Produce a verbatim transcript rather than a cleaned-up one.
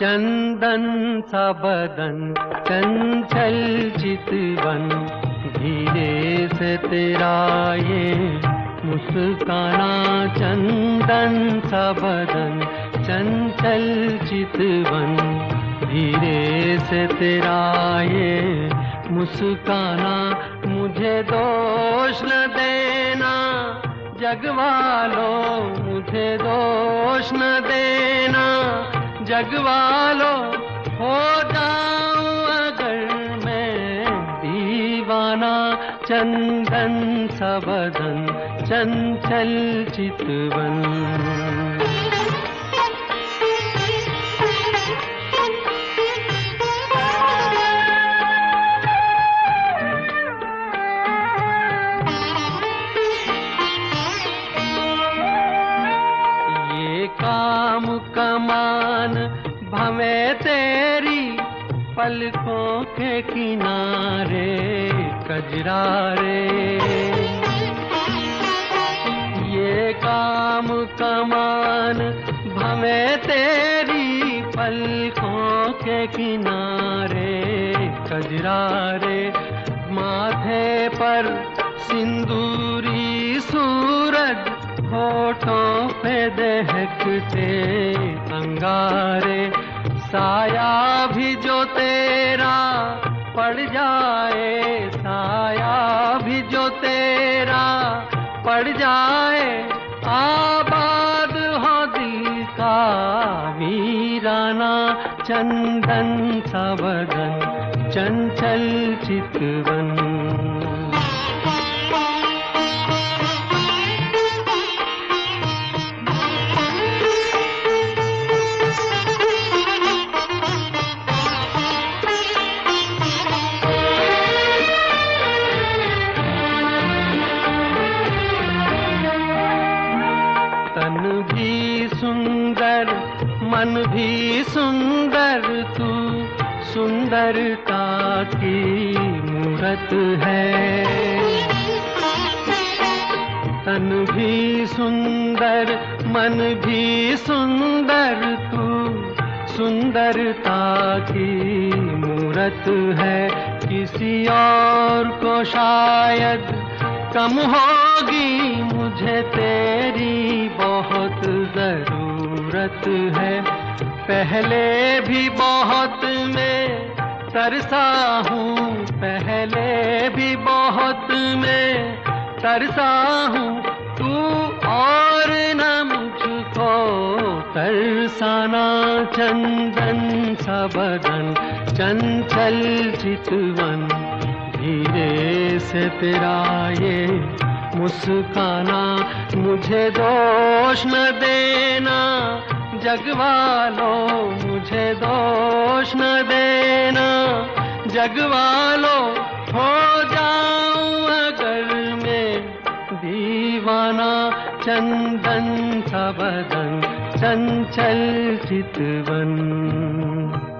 चंदन सा बदन चंचल चितवन, धीरे से तेरा ये मुस्काना। चंदन सा बदन चंचल चितवन, धीरे से तेरा ये मुस्काना। मुझे दोष न देना जग वालों, मुझे दोष न देना जग वालों। हो जाऊं अगर मैं दीवाना, चंदन सा बदन चंचल चितवन। काम कमान भवे तेरी पलकों के किनारे कजरारे। ये काम कमान भवे तेरी पलकों के किनारे कजरारे। माथे पर सिंदूरी सूरज, होठों पे दहकते अंगारे। साया भी जो तेरा पड़ जाए, साया भी जो तेरा पड़ जाए। आबाद हो दिल का वीराना, चंदन सा बदन चंचल चितवन। तन भी सुंदर मन भी सुंदर, तू सुंदरता की मूरत है। तन भी सुंदर मन भी सुंदर, तू सुंदरता की मूरत है। किसी और को शायद कम होगी, मुझे तेरी बहुत जरूरत है। पहले भी बहुत मैं तरसा हूँ, पहले भी बहुत मैं तरसा हूँ। तू और न मुझको तरसाना, चंदन सा बदन चंचल चितवन। धीरे से तेरा ये मुस्काना। मुझे दोष न देना जग वालों, मुझे दोष न देना जग वालों। हो जाऊं अगर मैं दीवाना, चंदन सा बदन चंचल चितवन।